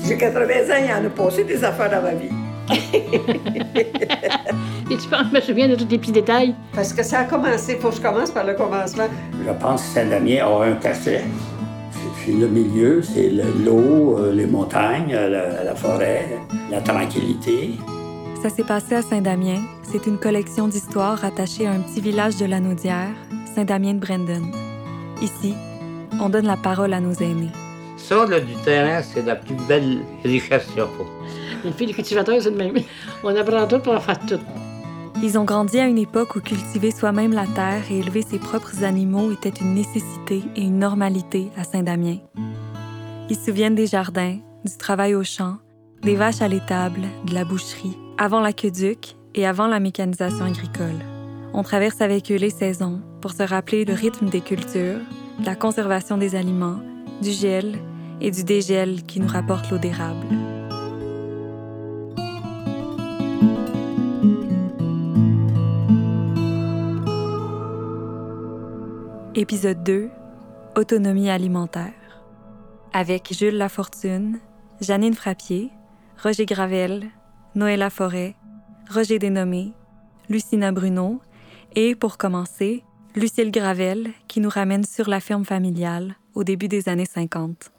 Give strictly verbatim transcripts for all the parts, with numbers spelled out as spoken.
J'ai quatre-vingts ans, il y en a passé des affaires dans ma vie. Et tu penses, je me souviens de tous les petits détails? Parce que ça a commencé, il faut que je commence par le commencement. Je pense que Saint-Damien a un cachet. C'est le milieu, c'est l'eau, les montagnes, la, la forêt, la tranquillité. Ça s'est passé à Saint-Damien. C'est une collection d'histoires rattachée à un petit village de la Naudière, Saint-Damien de Brandon. Ici, on donne la parole à nos aînés. Ça, là, du terrain, c'est la plus belle richesse qu'il y a pas. Une fille de cultivateur, c'est de même. On apprend tout pour en faire tout. Ils ont grandi à une époque où cultiver soi-même la terre et élever ses propres animaux était une nécessité et une normalité à Saint-Damien. Ils se souviennent des jardins, du travail au champ, des vaches à l'étable, de la boucherie, avant l'aqueduc et avant la mécanisation agricole. On traverse avec eux les saisons pour se rappeler le rythme des cultures, de la conservation des aliments, du gel et du dégel qui nous rapporte l'eau d'érable. Épisode deux, Autonomie alimentaire. Avec Jules Lafortune, Janine Frappier, Roger Gravel, Noëlla Forêt, Roger Dénommé, Lucina Bruno et, pour commencer, Lucille Gravel, qui nous ramène sur la ferme familiale au début des années cinquante.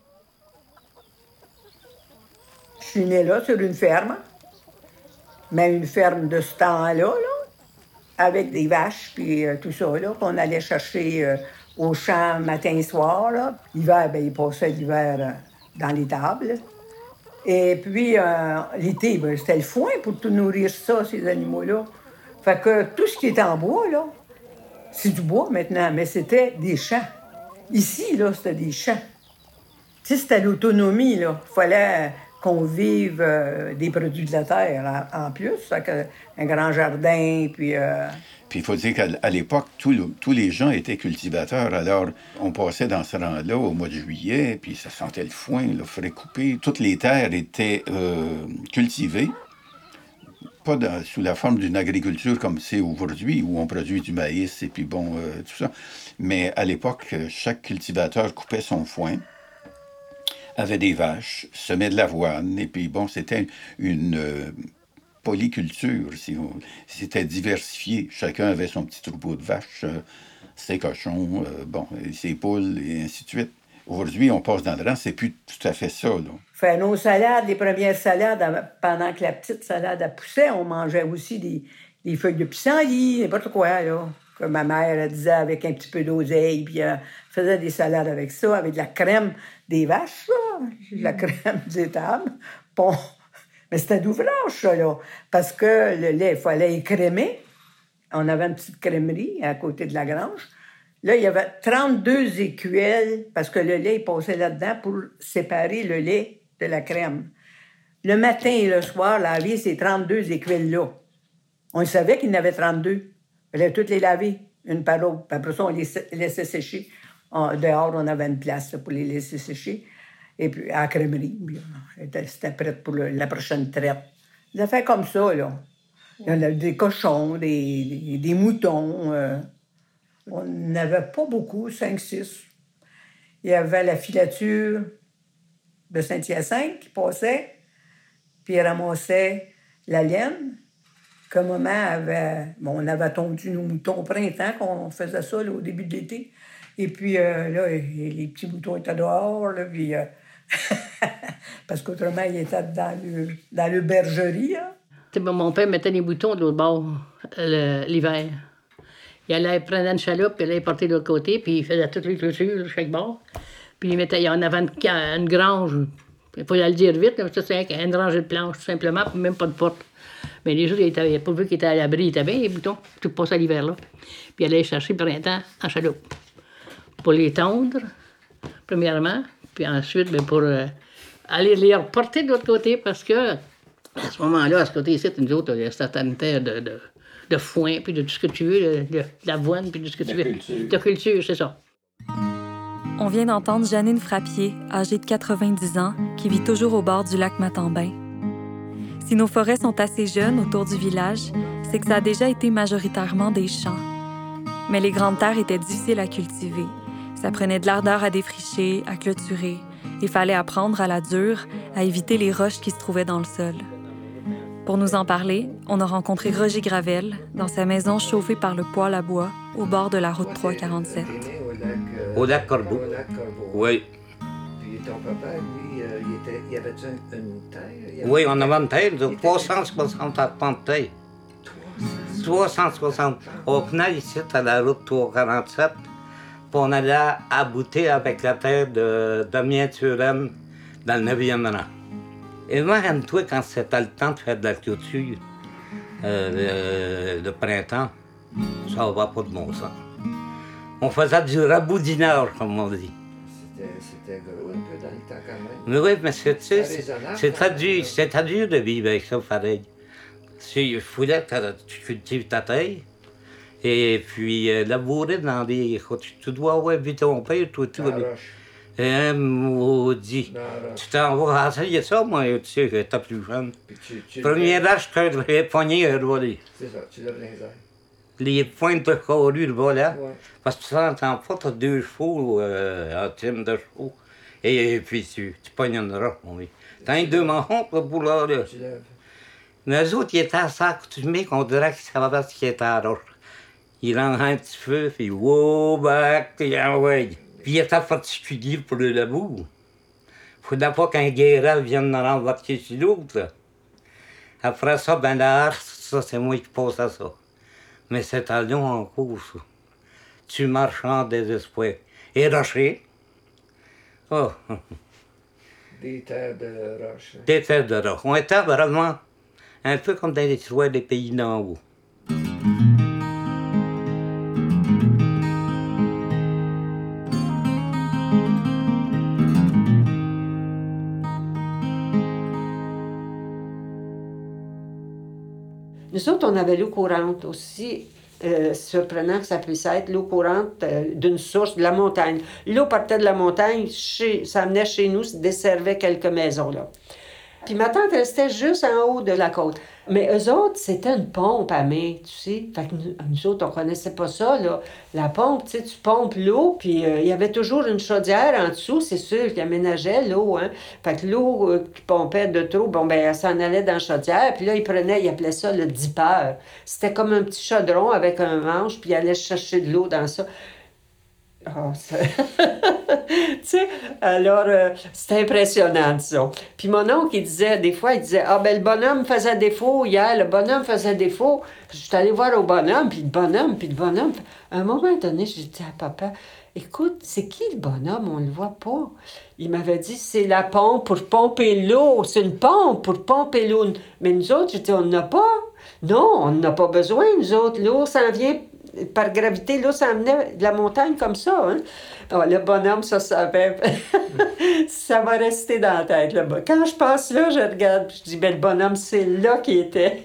Je suis née là, sur une ferme, mais une ferme de ce temps-là, là, avec des vaches, puis euh, tout ça, là, qu'on allait chercher euh, au champ matin et soir, là. L'hiver, bien, ils passaient l'hiver euh, dans les tables. Et puis, euh, l'été, ben, c'était le foin pour tout nourrir ça, ces animaux-là. Fait que tout ce qui est en bois, là, c'est du bois maintenant, mais c'était des champs. Ici, là, c'était des champs. Tu sais, c'était l'autonomie, là. Il fallait qu'on vive euh, des produits de la terre en, en plus. Fait que, un grand jardin, puis... Euh... Puis il faut dire qu'à l'époque, tout le, tous les gens étaient cultivateurs. Alors, on passait dans ce rang-là au mois de juillet, puis ça sentait le foin, le frais coupé. Toutes les terres étaient euh, cultivées, pas dans, sous la forme d'une agriculture comme c'est aujourd'hui, où on produit du maïs et puis bon, euh, tout ça. Mais à l'époque, chaque cultivateur coupait son foin, avait des vaches, semait de l'avoine, et puis bon, c'était une euh, polyculture, si on, c'était diversifié. Chacun avait son petit troupeau de vaches, euh, ses cochons, euh, bon, et ses poules, et ainsi de suite. Aujourd'hui, on passe dans le rang, c'est plus tout à fait ça, là. Fait nos salades, les premières salades, pendant que la petite salade elle poussait, on mangeait aussi des, des feuilles de pissenlit, n'importe quoi, là. Que ma mère elle disait avec un petit peu d'oseille, puis elle faisait des salades avec ça, avec de la crème des vaches, là, de la crème d'étable. Bon, mais c'était d'ouvrage, ça, là, parce que le lait, il fallait écrémer. On avait une petite crèmerie à côté de la grange. Là, il y avait trente-deux écuelles, parce que le lait, il passait là-dedans pour séparer le lait de la crème. Le matin et le soir, laver ces trente-deux écuelles-là. On savait qu'il y en avait trente-deux. Il fallait toutes les laver, une par l'autre. Puis après ça, on les laissait sécher. En, dehors, on avait une place là, pour les laisser sécher. Et puis, à la crèmerie, c'était prêt pour le, la prochaine traite. Des affaires comme ça, là. Il y en avait des cochons, des, des, des moutons. Euh, on n'avait pas beaucoup, cinq, six. Il y avait la filature de Saint-Hyacinthe qui passait, puis il ramassait la laine que maman avait... Bon, on avait tondu nos moutons au printemps, qu'on faisait ça là, au début de l'été. Et puis euh, là, les petits moutons étaient dehors, là, puis... Euh, parce qu'autrement, ils étaient dans le, dans le bergerie. Hein. Mon père mettait les moutons de l'autre bord le, l'hiver. Il allait prendre une chaloupe, puis il allait porter de l'autre côté, puis il faisait toutes les clôtures de chaque bord. Puis il mettait, il y en avait une, une grange, il faut le dire vite, là, c'est une rangée de planches, tout simplement, puis même pas de porte. Mais les autres, il avait pas vu qu'ils étaient à l'abri, ils étaient bien, les moutons, tout passé à l'hiver, là. Puis il allait les chercher le printemps en chaloupe. Pour les tondre, premièrement, puis ensuite, bien, pour euh, aller les reporter de l'autre côté, parce que à ce moment-là, à ce côté-ci, nous autres, il y a certaines terres de, de, de foin, puis de tout ce que tu veux, de, de, de l'avoine, puis de tout ce que de tu veux. Culture. De culture, c'est ça. On vient d'entendre Janine Frappier, âgée de quatre-vingt-dix ans, qui vit toujours au bord du lac Matambin. Si nos forêts sont assez jeunes autour du village, c'est que ça a déjà été majoritairement des champs. Mais les grandes terres étaient difficiles à cultiver. Ça prenait de l'ardeur à défricher, à clôturer, Il fallait apprendre à la dure à éviter les roches qui se trouvaient dans le sol. Pour nous en parler, on a rencontré Roger Gravel dans sa maison chauffée par le poêle à bois au bord de la route trois cent quarante-sept. Au lac Corbeau. Au lac Corbeau. Oui. Puis ton papa, lui, euh, il, était, il avait une, une terre? Il avait Oui, on avait une terre de trois cent soixante arpents de terre. trois cent soixante. On venait ici à la route trois cent quarante-sept, puis on allait aboutir avec la terre de Damien Turenne dans le neuvième rang. Et moi, toi, quand c'était le temps de faire de la clôture, euh, le, le printemps, ça va pas de bon sens. On faisait du raboudinage, comme on dit. C'était, c'était gros un peu dans le temps quand même. Mais oui, mais c'est, tu sais, c'est, raisonnable, c'est, quand très même. dur, c'est très dur de vivre avec ça, pareil. C'est- Il fallait que tu cultives ta terre, et puis euh, labourer dans des... Écoute, tu dois avoir vu ton père, toi, tout. Dans la roche. Hein, maudit. Dans la roche. Tu t'en vas essayer ça, moi, tu sais, que t'es plus jeune. Puis tu, tu Premier lèves- âge que j'avais pogné un volet. C'est ça, tu lèves les airs. Les pointes de carrure, le volet. Ouais. Parce que tu t'entends pas, t'as deux chevaux, euh, un team de chevaux. Et, et puis tu, tu pognes une roche, mon vieux. T'as deux manchons, le boulot, là. Tu lèves. Mais eux autres, ils étaient assez accoutumés qu'on dirait qu'ils savaient pas ce qui était à la roche. Ils lançaient un petit feu, puis wow, back, puis envoyent. Puis ils étaient particuliers pour le labour. Faudrait pas qu'un guérel vienne nous rembarquer sur l'autre, là. Après ça, ben la harse, ça, c'est moi qui passe à ça. Mais c'était long en cours, ça. Tu marches en désespoir. Et rocher. Oh, Des terres de roche. hein. des terres de roche. On était vraiment un peu comme dans les histoires des pays d'en haut. Nous autres, on avait l'eau courante aussi. Euh, surprenant que ça puisse être l'eau courante euh, d'une source de la montagne. L'eau partait de la montagne, chez, ça venait chez nous, ça desservait quelques maisons là. Puis ma tante restait juste en haut de la côte. Mais eux autres, c'était une pompe à main, tu sais. Fait que nous, nous autres, on connaissait pas ça, là. La pompe, tu sais, tu pompes l'eau, puis euh, il y avait toujours une chaudière en dessous, c'est sûr, qui aménageait l'eau, hein. Fait que l'eau euh, qui pompait de trop, bon, ben, elle s'en allait dans la chaudière, puis là, ils prenaient, ils appelaient ça le dipper. C'était comme un petit chaudron avec un manche, puis ils allaient chercher de l'eau dans ça. Oh, ça... tu sais, alors, euh, c'était impressionnant, ça. Puis mon oncle, il disait, des fois, il disait, ah, ben, le bonhomme faisait défaut hier, le bonhomme faisait défaut. Puis je suis allée voir au bonhomme, puis le bonhomme, puis le bonhomme. À un moment donné, j'ai dit à papa, écoute, c'est qui le bonhomme? On le voit pas. Il m'avait dit, c'est la pompe pour pomper l'eau. C'est une pompe pour pomper l'eau. Mais nous autres, j'ai dit, on n'en a pas. Non, on n'en a pas besoin, nous autres. L'eau s'en vient par gravité, l'eau s'en venait de la montagne comme ça. Hein? Oh, le bonhomme, ça savait. Ça va rester dans la tête. Là. Quand je passe là, je regarde, je dis, ben, le bonhomme, c'est là qu'il était.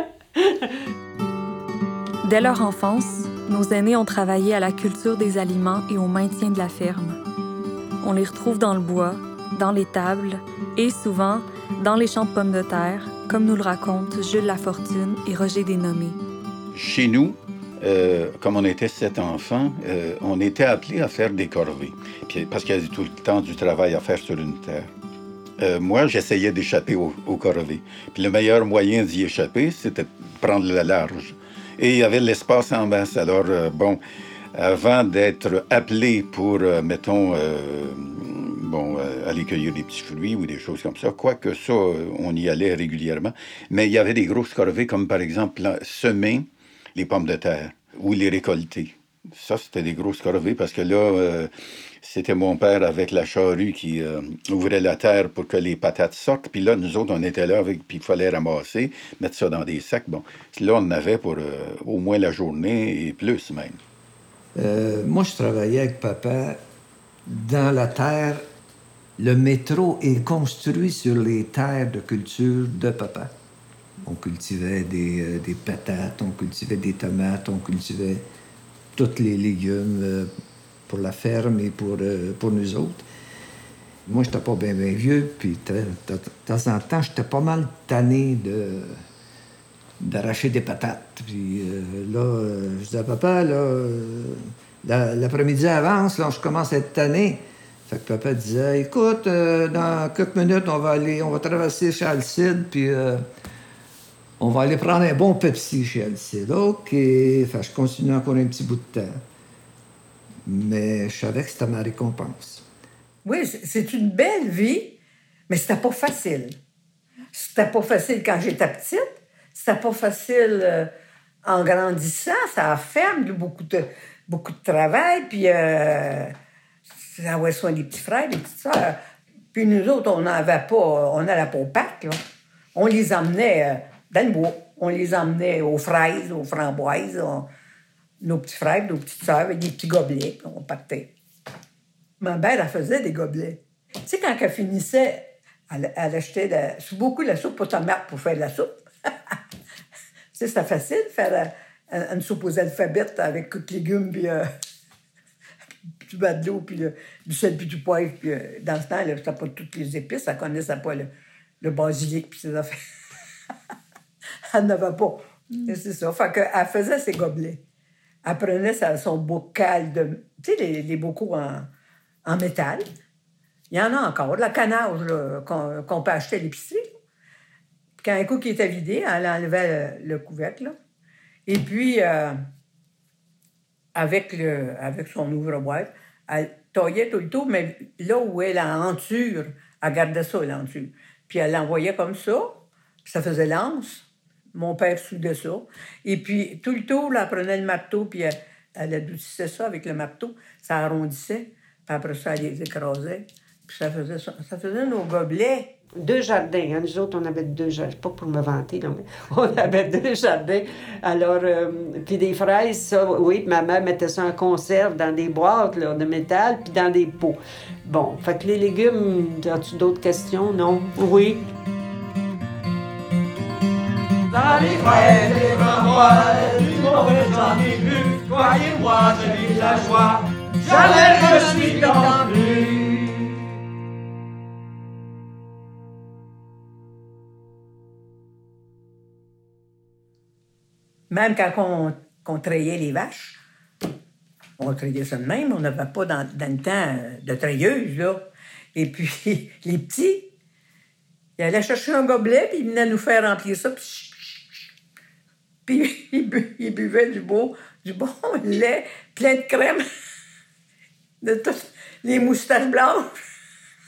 Dès leur enfance, nos aînés ont travaillé à la culture des aliments et au maintien de la ferme. On les retrouve dans le bois, dans les tables et souvent dans les champs de pommes de terre, comme nous le racontent Jules Lafortune et Roger Desnommés. Chez nous, euh, comme on était sept enfants, euh, on était appelés à faire des corvées, puis, parce qu'il y avait tout le temps du travail à faire sur une terre. Euh, moi, j'essayais d'échapper aux, aux corvées. Puis le meilleur moyen d'y échapper, c'était de prendre le large. Et il y avait l'espace en masse. Alors, euh, bon, avant d'être appelé pour, euh, mettons, euh, bon, euh, aller cueillir des petits fruits ou des choses comme ça, quoique ça, euh, on y allait régulièrement, mais il y avait des grosses corvées, comme par exemple là, semer les pommes de terre ou les récolter. Ça, c'était des grosses corvées parce que là, euh, c'était mon père avec la charrue qui euh, ouvrait la terre pour que les patates sortent. Puis là, nous autres, on était là, avec, puis il fallait ramasser, mettre ça dans des sacs. Bon, là, on en avait pour euh, au moins la journée et plus même. Euh, moi, je travaillais avec papa dans la terre. Le métro est construit sur les terres de culture de papa. On cultivait des, euh, des patates, on cultivait des tomates, on cultivait tous les légumes euh, pour la ferme et pour, euh, pour nous autres. Moi, j'étais pas bien bien vieux, puis de temps en temps, j'étais pas mal tanné de, d'arracher des patates. Puis euh, là, euh, je disais à papa, là, euh, la, l'après-midi avance, là, je commence à être tanné. Fait que papa disait, écoute, euh, dans quelques minutes, on va aller, on va traverser chez Alcide, puis euh, on va aller prendre un bon Pepsi chez Alcide. OK. Fait que je continue encore un petit bout de temps. Mais je savais que c'était ma récompense. Oui, c'est une belle vie, mais c'était pas facile. C'était pas facile quand j'étais petite. C'était pas facile euh, en grandissant. Ça a fait beaucoup de, beaucoup de travail, puis... Euh, avoir soin des petits frères, des petites sœurs. Puis nous autres, on n'avait pas, on n'allait pas au parc, là. On les emmenait euh, dans le bois. On les emmenait aux fraises, aux framboises. On... Nos petits frères, nos petites sœurs avec des petits gobelets. On partait. Ma mère, elle faisait des gobelets. Tu sais, quand elle finissait, elle, elle achetait de, beaucoup la soupe aux tomates pour faire de la soupe. Tu sais, c'était facile de faire euh, une soupe aux alphabets avec tous les légumes, puis... Euh... du bas de l'eau, puis le, du sel, puis du poivre. Puis, euh, dans ce temps, là, c'était pas toutes les épices. Elle connaissait pas le, le basilic, puis ces affaires. Elle n'avait pas. Mm. C'est ça. Fait qu'elle faisait ses gobelets. Elle prenait sa, son bocal de... Tu sais, les, les bocaux en, en métal. Il y en a encore. La canage là, qu'on, qu'on peut acheter à l'épicerie. Puis quand un coup qui était vidé, elle enlevait le, le couvercle, là. Et puis... Euh, Avec, le, avec son ouvre-boîte, elle taillait tout le tour, mais là où est la hanture, elle gardait ça, l'hanture. Puis elle l'envoyait comme ça, puis ça faisait l'anse. Mon père soudait ça. Et puis tout le tour, là, elle prenait le marteau, puis elle, elle adoucissait ça avec le marteau, ça arrondissait, puis après ça, elle les écrasait. Puis ça faisait, ça, ça faisait nos gobelets. Deux jardins. Hein. Nous autres, on avait deux jardins. Pas pour me vanter, non, mais on avait deux jardins. Alors, euh, puis des fraises, ça, oui, ma mère mettait ça en conserve dans des boîtes là, de métal, puis dans des pots. Bon, fait que les légumes, as-tu d'autres questions? Non? Oui. Dans les fraises, les framboises, du mauvais j'en ai vu. Croyez-moi, je vis la joie. Jamais je suis dans plus. Même quand on, on trayait les vaches, on trayait ça de même. On n'avait pas dans, dans le temps de treilleuse, là. Et puis, les petits, ils allaient chercher un gobelet, puis ils venaient nous faire remplir ça. Puis, puis ils, bu, ils buvaient du beau, du bon lait, plein de crème, de toutes les moustaches blanches.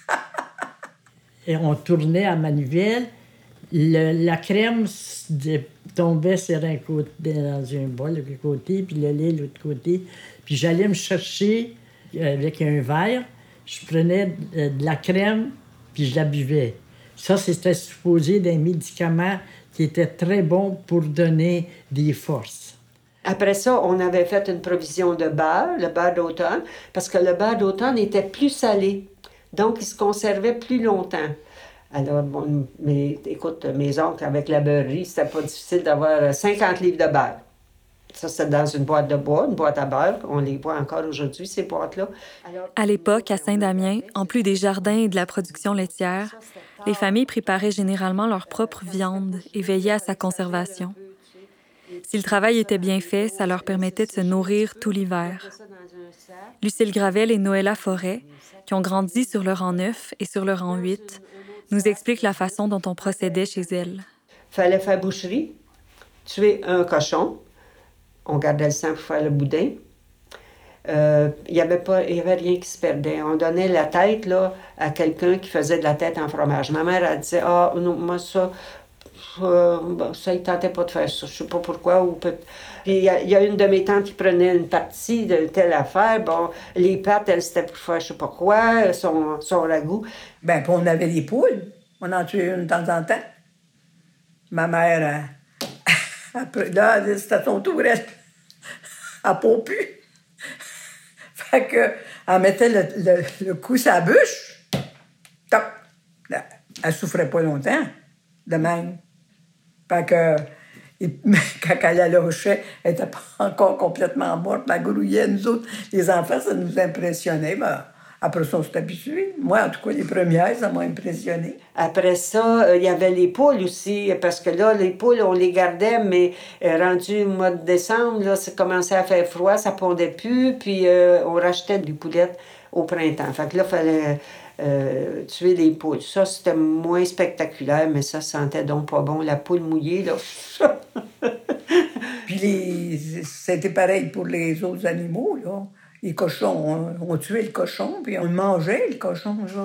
Et on tournait à manivelle. Le, la crème de, tombait sur un côté, dans un bol de côté, puis le lait de l'autre côté. Puis j'allais me chercher avec un verre. Je prenais de, de la crème, puis je la buvais. Ça, c'était supposé d'un médicament qui était très bon pour donner des forces. Après ça, on avait fait une provision de beurre, le beurre d'automne, parce que le beurre d'automne était plus salé. Donc, il se conservait plus longtemps. Alors, bon, mais, écoute, mes oncles, avec la beurrerie, c'était pas difficile d'avoir cinquante livres de beurre. Ça, c'est dans une boîte de bois, une boîte à beurre. On les voit encore aujourd'hui, ces boîtes-là. Alors, à l'époque, à Saint-Damien, en plus des jardins et de la production laitière, les familles préparaient généralement leur propre viande et veillaient à sa conservation. Si le travail était bien fait, ça leur permettait de se nourrir tout l'hiver. Lucille Gravel et Noëlla Forêt, qui ont grandi sur le rang neuf et sur le rang huit, nous expliquent la façon dont on procédait chez elles. Il fallait faire boucherie, tuer un cochon. On gardait le sang pour faire le boudin. Euh, il n'y avait pas, il y avait rien qui se perdait. On donnait la tête là, à quelqu'un qui faisait de la tête en fromage. Ma mère, elle disait « Ah, non, moi, ça, euh, ça, il ne tentait pas de faire ça. Je ne sais pas pourquoi. » ou peut... Puis il y, a, il y a une de mes tantes qui prenait une partie de telle affaire. Bon, les pâtes, elles, c'était pour faire je ne sais pas quoi, son, son ragoût. Bien, puis on avait des poules. On en tuait une de temps en temps. Ma mère, elle, elle, là, c'était son tour, elle n'a pas pu. Fait que, elle mettait le, le, le coup sur la bûche. Top! Elle souffrait pas longtemps, de même. Fait que, et, quand elle la lâchait, elle n'était pas encore complètement morte. Elle grouillait, nous autres. Les enfants, ça nous impressionnait. Ben, après ça, on s'est habitués. Moi, en tout cas, les premières, ça m'a impressionné. Après ça, il euh, y avait les poules aussi, parce que là, les poules, on les gardait, mais euh, rendu au mois de décembre, là, ça commençait à faire froid, ça pondait plus, puis euh, on rachetait des poulettes au printemps. Fait que là, il fallait euh, tuer les poules. Ça, c'était moins spectaculaire, mais ça sentait donc pas bon. La poule mouillée, là. Puis les... c'était pareil pour les autres animaux, là. Les cochons, on, on tuait le cochon, puis on mangeait le cochon, là.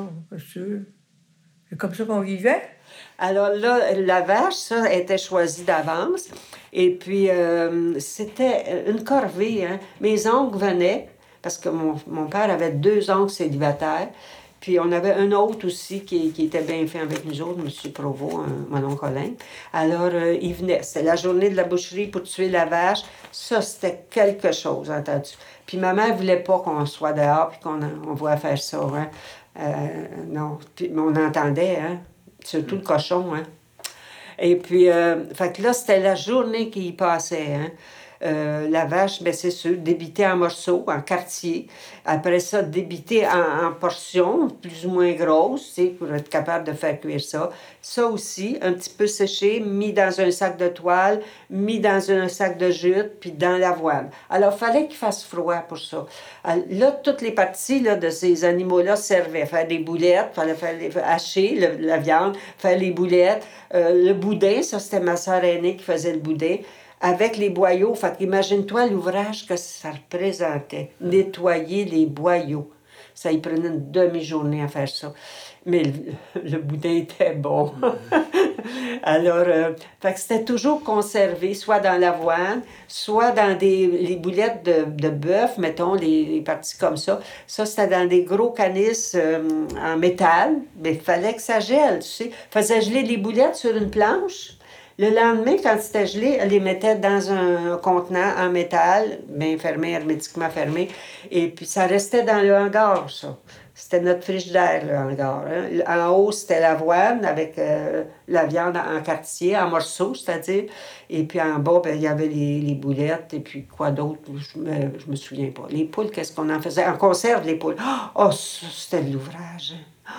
C'est comme ça qu'on vivait. Alors là, la vache, ça, était choisie d'avance. Et puis, euh, c'était une corvée, hein. Mes oncles venaient, parce que mon, mon père avait deux oncles célibataires. Puis on avait un autre aussi qui, qui était bien fait avec nous autres, M. Provost, un, mon oncle Colin. Alors, euh, il venait. C'était la journée de la boucherie pour tuer la vache. Ça, c'était quelque chose, entendu. Puis ma mère voulait pas qu'on soit dehors puis qu'on on voit faire ça, hein. Euh, non. Puis on entendait, hein. Surtout le cochon, hein. Et puis, euh, fait que là, c'était la journée qui y passait, hein. Euh, la vache, bien, c'est sûr, débitée en morceaux, en quartiers. Après ça, débitée en, en portions, plus ou moins grosses, tu sais, pour être capable de faire cuire ça. Ça aussi, un petit peu séché, mis dans un sac de toile, mis dans un sac de jute, puis dans l'avoine. Alors, il fallait qu'il fasse froid pour ça. Alors, là, toutes les parties là, de ces animaux-là servaient. Faire des boulettes, il fallait faire les, hacher le, la viande, faire les boulettes. Euh, le boudin, ça, c'était ma sœur aînée qui faisait le boudin. Avec les boyaux. Fait qu'imagine-toi l'ouvrage que ça représentait. Nettoyer les boyaux. Ça y prenait une demi-journée à faire ça. Mais le, le boudin était bon. Alors, euh, fait que c'était toujours conservé, soit dans l'avoine, soit dans des les boulettes de, de bœuf, mettons, les, les parties comme ça. Ça, c'était dans des gros canisses euh, en métal. Mais il fallait que ça gèle, tu sais. Faisait geler les boulettes sur une planche. Le lendemain, quand c'était gelé, elle les mettait dans un contenant en métal, bien fermé, hermétiquement fermé. Et puis, ça restait dans le hangar, ça. C'était notre frigidaire, le hangar. Hein. En haut, c'était l'avoine avec euh, la viande en quartier, en morceaux, c'est-à-dire. Et puis, en bas, bien, il y avait les, les boulettes. Et puis, quoi d'autre? Je me, je me souviens pas. Les poules, qu'est-ce qu'on en faisait? En conserve, les poules. Oh, ça, c'était de l'ouvrage.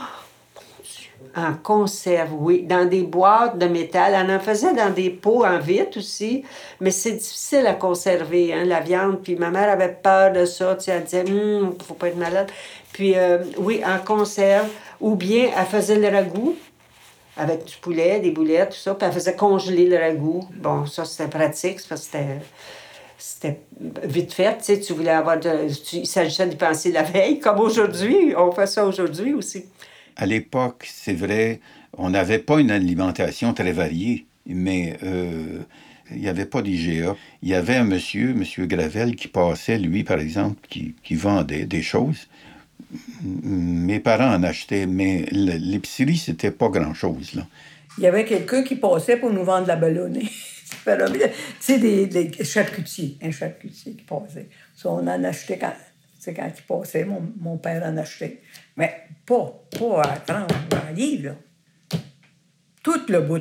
En conserve, oui. Dans des boîtes de métal. On en faisait dans des pots en vitre aussi. Mais c'est difficile à conserver, hein, la viande. Puis ma mère avait peur de ça. Tu sais, elle disait, hum, faut pas être malade. Puis, euh, oui, en conserve. Ou bien, elle faisait le ragoût avec du poulet, des boulettes, tout ça. Puis elle faisait congeler le ragoût. Bon, ça, c'était pratique. Parce que c'était... C'était vite fait, tu sais, tu voulais avoir de... Tu, il s'agissait d'y penser la veille, comme aujourd'hui. On fait ça aujourd'hui aussi. À l'époque, c'est vrai, on n'avait pas une alimentation très variée, mais euh, il n'y avait pas d'I G A. Il y avait un monsieur, monsieur Gravel, qui passait, lui, par exemple, qui, qui vendait des choses. Mes parents en achetaient, mais l'épicerie, c'était pas grand-chose, là. Il y avait quelqu'un qui passait pour nous vendre de la ballonnée. Tu sais, des, des charcutiers, un charcutier qui passait. Ça, on en achetait quand... C'est quand il passait, mon, mon père en achetait. Mais pas, pas à trente livres, là. Tout le bout.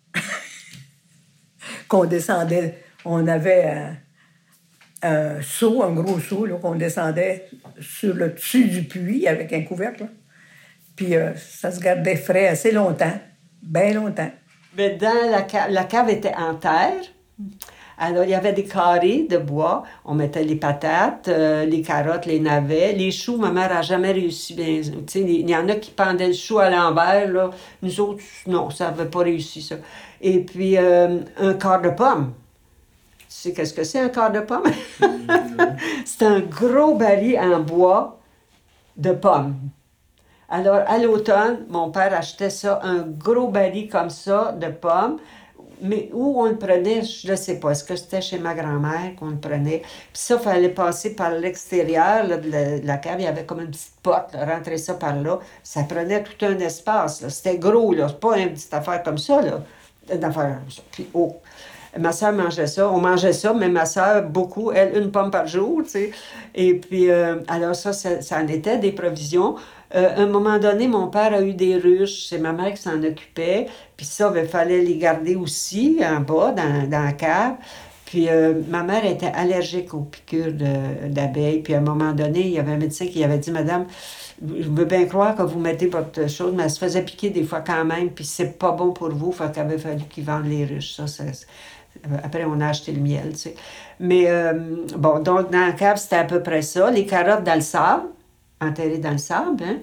Qu'on descendait, on avait un, un seau, un gros seau, là, qu'on descendait sur le dessus du puits avec un couvercle. Là. Puis euh, ça se gardait frais assez longtemps, bien longtemps. Mais dans la cave, la cave était en terre. Alors, il y avait des carrés de bois. On mettait les patates, euh, les carottes, les navets. Les choux, ma mère n'a jamais réussi bien. Tu sais, il y en a qui pendaient le chou à l'envers, là. Nous autres, non, ça n'avait pas réussi, ça. Et puis, euh, un quart de pomme. Tu sais qu'est-ce que c'est, un quart de pomme? C'est un gros baril en bois de pommes. Alors, à l'automne, mon père achetait ça, un gros baril comme ça de pommes. Mais où on le prenait, je ne sais pas. Est-ce que c'était chez ma grand-mère qu'on le prenait? Puis ça, il fallait passer par l'extérieur là, de, la, de la cave. Il y avait comme une petite porte, là, rentrer ça par là. Ça prenait tout un espace. Là. C'était gros, là. C'est pas une petite affaire comme ça, là. Une affaire comme ça. Puis, oh. Ma soeur mangeait ça. On mangeait ça, mais ma soeur, beaucoup. Elle, une pomme par jour, tu sais. Et puis, euh, alors ça, ça, ça en était des provisions. Euh, à un moment donné, mon père a eu des ruches. C'est ma mère qui s'en occupait. Puis ça, il fallait les garder aussi en bas, dans, dans la cave. Puis euh, ma mère était allergique aux piqûres de, d'abeilles. Puis à un moment donné, il y avait un médecin qui avait dit, « Madame, je veux bien croire que vous mettez votre chose, mais elle se faisait piquer des fois quand même. Puis c'est pas bon pour vous. » Fait qu'il avait fallu qu'ils vendent les ruches. Ça, ça, après, on a acheté le miel, tu sais. Mais euh, bon, donc dans la cave, c'était à peu près ça. Les carottes dans le sable. enterrés dans le sable, hein?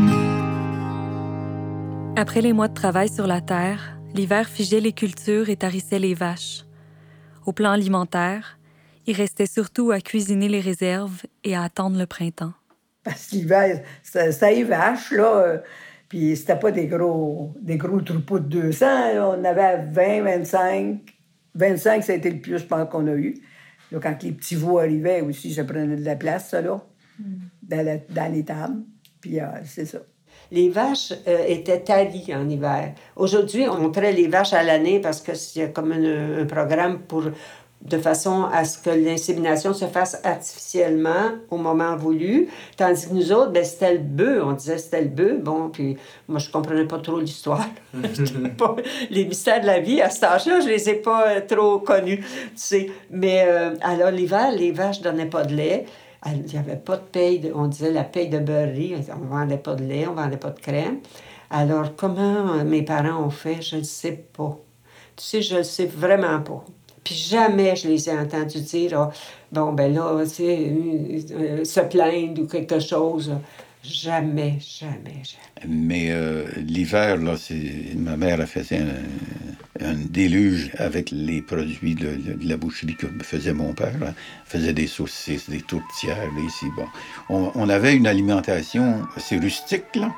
Après les mois de travail sur la terre, l'hiver figeait les cultures et tarissait les vaches. Au plan alimentaire, il restait surtout à cuisiner les réserves et à attendre le printemps. Parce que l'hiver, c'était les vaches, là. Euh, puis c'était pas des gros, des gros troupeaux de deux cents. Là. On avait vingt, vingt-cinq. vingt-cinq, ça a été le plus, je pense, qu'on a eu. Là, quand les petits veaux arrivaient aussi, ça prenait de la place, ça, là, mm. dans, la, dans les tables. Puis euh, c'est ça. Les vaches euh, étaient taries en hiver. Aujourd'hui, on traite les vaches à l'année parce qu'il y a comme un, un programme pour, de façon à ce que l'insémination se fasse artificiellement au moment voulu. Tandis que nous autres, ben, c'était le bœuf. On disait c'était le bœuf. Bon, puis moi, je comprenais pas trop l'histoire. pas, les mystères de la vie, à cet âge-là, je les ai pas euh, trop connus. Tu sais. Mais euh, alors, l'hiver, les vaches donnaient pas de lait. Il n'y avait pas de paye, de, on disait la paye de beurrerie, on ne vendait pas de lait, on ne vendait pas de crème. Alors, comment mes parents ont fait, je ne sais pas. Tu sais, je ne sais vraiment pas. Puis jamais je les ai entendus dire, oh, bon, ben là, tu sais, euh, se plaindre ou quelque chose. Jamais, jamais, jamais. Mais euh, l'hiver, là, c'est... ma mère a fait un, un déluge avec les produits de, de la boucherie que faisait mon père. Là. Elle faisait des saucisses, des tourtières, là, ici, bon. On, on avait une alimentation assez rustique, là.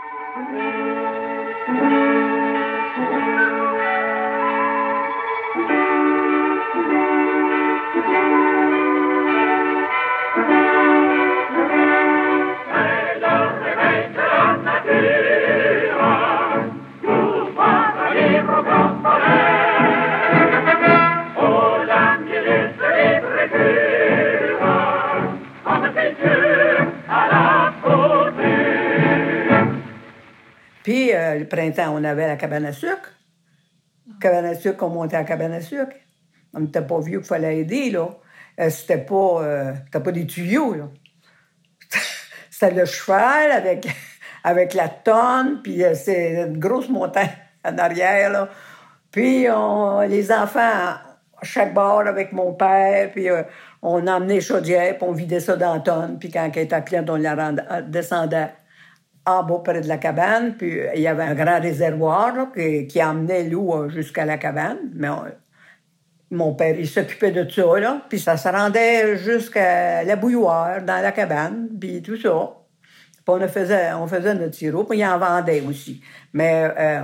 Puis, euh, le printemps, on avait la cabane à sucre. Cabane à sucre, on montait à la cabane à sucre. On n'était pas vieux qu'il fallait aider, là. Euh, c'était pas, euh, c'était pas des tuyaux, là. C'était le cheval avec, avec la tonne, puis euh, c'est une grosse montagne en arrière, là. Puis, on, les enfants, à chaque bord avec mon père, puis euh, on emmenait les chaudières, puis on vidait ça dans la tonne. Puis quand elle était pleine, on la rend, descendait en bas près de la cabane, puis il y avait un grand réservoir là, qui, qui emmenait l'eau jusqu'à la cabane. Mais on, mon père, il s'occupait de ça, là, puis ça se rendait jusqu'à la bouilloire dans la cabane, puis tout ça. Puis on faisait, on faisait notre sirop, puis il en vendait aussi. Mais euh,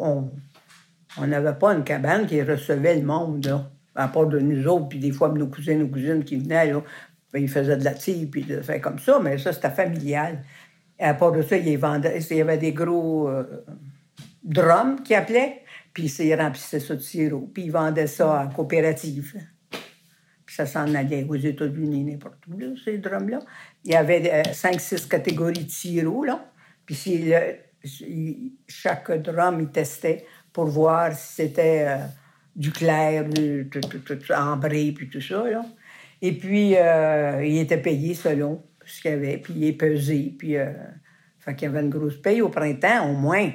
on n'avait pas une cabane qui recevait le monde, là, à part de nous autres, puis des fois nos cousins, nos cousines qui venaient, là, puis ils faisaient de la tire, puis de faire comme ça, mais ça, c'était familial. Et à part de ça, il y avait des gros euh, drums qu'ils appelaient, puis ils remplissaient ça de sirop. Puis ils vendaient ça en coopérative. Puis ça s'en allait aux États-Unis, n'importe où, là, ces drums-là. Il y avait euh, cinq, six catégories de sirop, là. Puis si le, si, chaque drum, il testait pour voir si c'était euh, du clair, du tout, tout, tout, ambré, puis tout ça, là. Et puis, euh, il était payé selon ce qu'il y avait, puis il est pesé, puis... Euh, fait qu'il y avait une grosse paye au printemps, au moins.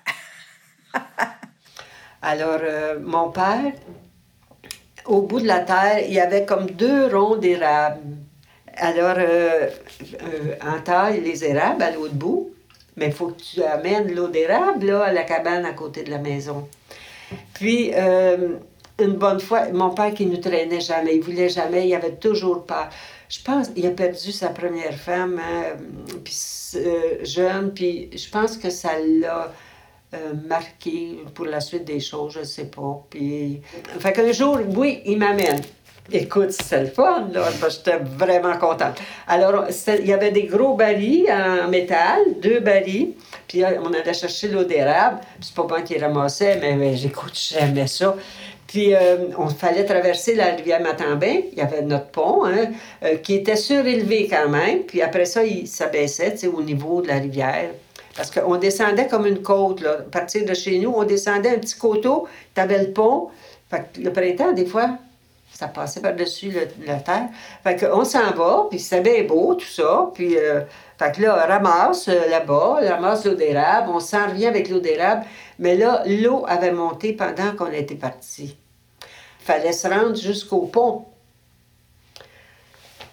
Alors, euh, mon père, au bout de la terre, il y avait comme deux ronds d'érable. Alors, euh, euh, en taille les érables à l'autre bout, mais il faut que tu amènes l'eau d'érable, là, à la cabane à côté de la maison. Puis... Euh, une bonne fois, mon père qui nous traînait jamais, il voulait jamais, il avait toujours peur. Je pense qu'il a perdu sa première femme, hein, puis euh, jeune, puis je pense que ça l'a euh, marqué pour la suite des choses, je sais pas. Puis, fait qu'un jour, oui, il m'amène. Écoute, c'était le fun, là, parce que j'étais vraiment contente. Alors, il y avait des gros barils en métal, deux barils, puis on allait chercher l'eau d'érable, puis c'est pas moi qui ramassait, mais, mais j'écoute, j'aimais ça. Puis, euh, on fallait traverser la rivière Matambin. Il y avait notre pont, hein, euh, qui était surélevé quand même. Puis après ça, il s'abaissait, tu sais, au niveau de la rivière. Parce qu'on descendait comme une côte, là. À partir de chez nous, on descendait un petit coteau, t'avais le pont. Fait que le printemps, des fois, ça passait par-dessus le, la terre. Fait qu'on s'en va, puis c'est bien beau, tout ça. Puis, euh, fait que là, on ramasse euh, là-bas, on ramasse l'eau d'érable, on s'en revient avec l'eau d'érable. Mais là, l'eau avait monté pendant qu'on était partis. Il fallait se rendre jusqu'au pont.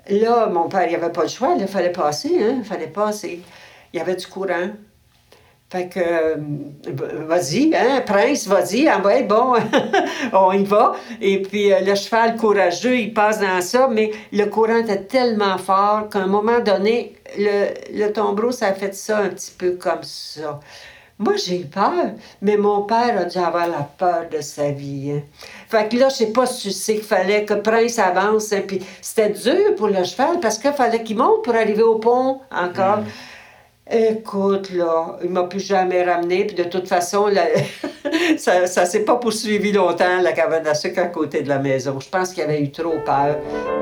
Là, mon père, il avait pas le choix. Il fallait passer, hein? Il fallait passer. Il y avait du courant. Fait que, euh, vas-y, hein, Prince, vas-y, ah ouais, bon, on y va. Et puis, euh, le cheval courageux, il passe dans ça, mais le courant était tellement fort qu'à un moment donné, le, le tombereau, ça a fait ça un petit peu comme ça. Moi, j'ai eu peur, mais mon père a dû avoir la peur de sa vie. Hein. Fait que là, je sais pas si tu sais qu'il fallait que Prince avance, hein, puis c'était dur pour le cheval, parce qu'il fallait qu'il monte pour arriver au pont encore. Mmh. Écoute, là, il m'a plus jamais ramené, puis de toute façon, la... ça, ça s'est pas poursuivi longtemps, la cabane à sucre à côté de la maison. Je pense qu'il avait eu trop peur.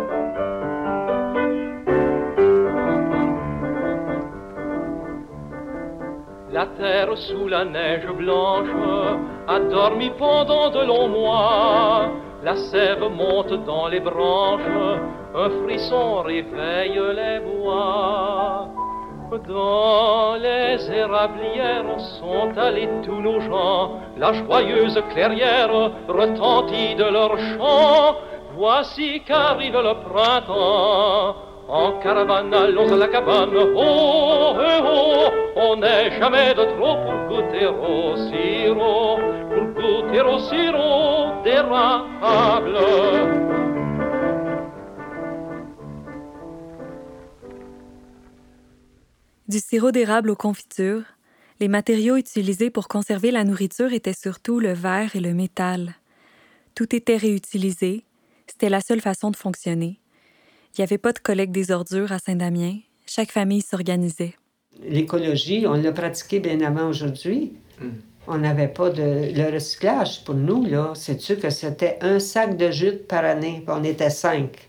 La terre sous la neige blanche a dormi pendant de longs mois. La sève monte dans les branches, un frisson réveille les bois. Dans les érablières sont allés tous nos gens, la joyeuse clairière retentit de leurs chants. Voici qu'arrive le printemps, en caravane allons à la cabane. Oh, eh, oh, on n'est jamais de trop pour goûter au sirop, pour goûter au sirop d'érable. Du sirop d'érable aux confitures, les matériaux utilisés pour conserver la nourriture étaient surtout le verre et le métal. Tout était réutilisé, c'était la seule façon de fonctionner. Il n'y avait pas de collecte des ordures à Saint-Damien, chaque famille s'organisait. L'écologie, on l'a pratiquée bien avant aujourd'hui. Mm. On n'avait pas de... Le recyclage, pour nous, là, c'est sûr que c'était un sac de jute par année, on était cinq.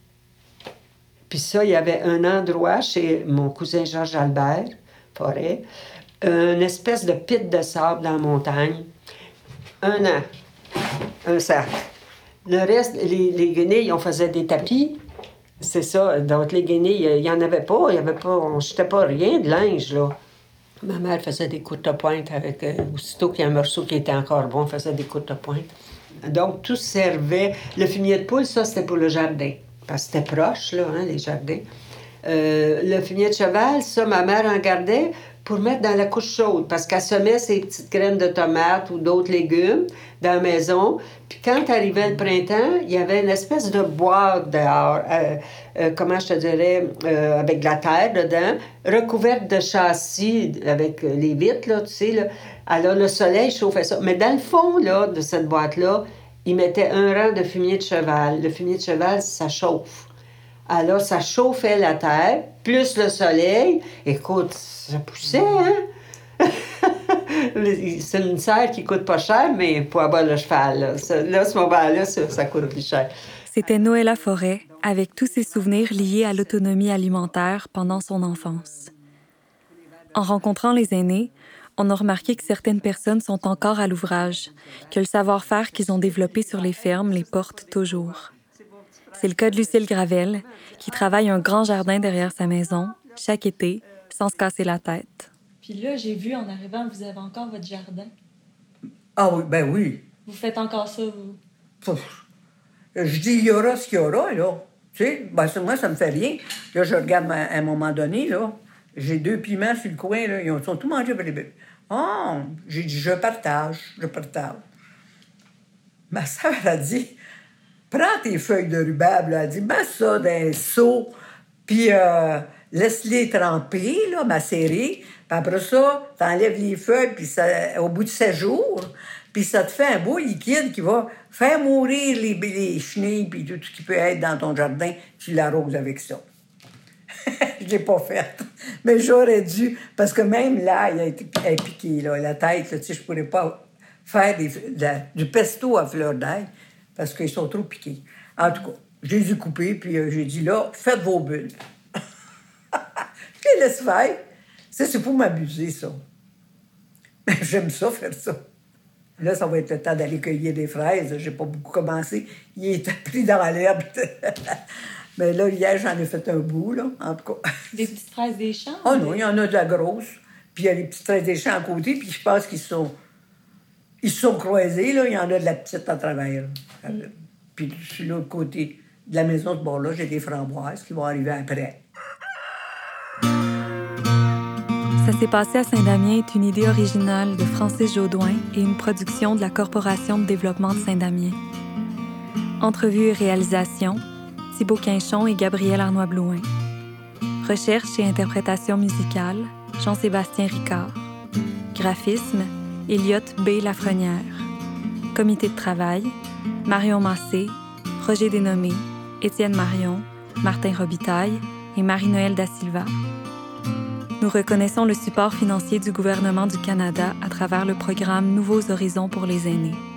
Puis ça, il y avait un endroit chez mon cousin Georges Albert, Forêt, une espèce de pit de sable dans la montagne. Un an, un sac. Le reste, les, les guenilles, on faisait des tapis. C'est ça. Donc, les guenilles, il n'y en avait pas. Il y avait pas, on ne jetait pas rien de linge, là. Ma mère faisait des coups de pointe avec... Euh, aussitôt qu'il y a un morceau qui était encore bon, on faisait des coups de pointe. Donc, tout servait... Le fumier de poule, ça, c'était pour le jardin. Parce que c'était proche, là, hein, les jardins. Euh, le fumier de cheval, ça, ma mère en gardait pour mettre dans la couche chaude, parce qu'elle semait ses petites graines de tomates ou d'autres légumes dans la maison. Puis quand arrivait le printemps, il y avait une espèce de boîte dehors, euh, euh, comment je te dirais, euh, avec de la terre dedans, recouverte de châssis avec les vitres, là, tu sais, là. Alors, le soleil chauffait ça. Mais dans le fond, là, de cette boîte-là, il mettait un rang de fumier de cheval. Le fumier de cheval, ça chauffe. Alors, ça chauffait la terre, plus le soleil. Écoute, ça poussait, hein? C'est une serre qui coûte pas cher, mais pour avoir le cheval, là, ça, là ce moment-là, ça, ça coûte plus cher. C'était Noëlla Forêt, avec tous ses souvenirs liés à l'autonomie alimentaire pendant son enfance. En rencontrant les aînés, on a remarqué que certaines personnes sont encore à l'ouvrage, que le savoir-faire qu'ils ont développé sur les fermes les porte toujours. C'est le cas de Lucille Gravel, qui travaille un grand jardin derrière sa maison, chaque été, sans se casser la tête. Puis là, j'ai vu en arrivant, vous avez encore votre jardin. Ah oui, ben oui. Vous faites encore ça, vous? Pouf. Je dis, il y aura ce qu'il y aura, là. Tu sais, ben, moi, ça me fait rien. Là, je regarde à un moment donné, là, j'ai deux piments sur le coin, là, ils sont tous mangés par les bébés. Ah, oh, j'ai dit, je partage, je partage. Ma sœur a dit, prends tes feuilles de rhubarbe, là, elle dit, mets ça dans un seau, puis euh, laisse-les tremper, là, macérer, puis après ça, t'enlèves les feuilles, puis ça, au bout de sept jours, puis ça te fait un beau liquide qui va faire mourir les, les chenilles, puis tout ce qui peut être dans ton jardin, tu l'arroses avec ça. Je l'ai pas faite. Mais j'aurais dû, parce que même là, il a été piqué, là, la tête, là, tu sais, je pourrais pas faire des, de la, du pesto à fleur d'ail, parce qu'ils sont trop piqués. En tout cas, je les ai coupés, puis euh, j'ai dit, là, faites vos bulles. Je les laisse faire. Ça, c'est pour m'amuser, ça. Mais j'aime ça, faire ça. Là, ça va être le temps d'aller cueillir des fraises. J'ai pas beaucoup commencé. Il était pris dans l'herbe. Mais là, hier, j'en ai fait un bout, là, en tout cas. Des petites fraises des champs? Oh non, il y en a de la grosse. Puis il y a les petites fraises des champs à côté, puis je pense qu'ils sont... Ils se sont croisés, là. Il y en a de la petite à travers. Mm. Puis sur l'autre côté De la maison de bord-là, j'ai des framboises qui vont arriver après. Ça s'est passé à Saint-Damien est une idée originale de Francis Jaudoin et une production de la Corporation de développement de Saint-Damien. Entrevue et réalisation, Thibaut Quinchon et Gabriel Arnois-Blouin. Recherche et interprétation musicale, Jean-Sébastien Ricard. Graphisme, Elliott B. Lafrenière. Comité de travail, Marion Massé, Roger Desnommé, Étienne Marion, Martin Robitaille et Marie-Noëlle Da Silva. Nous reconnaissons le support financier du gouvernement du Canada à travers le programme Nouveaux horizons pour les aînés.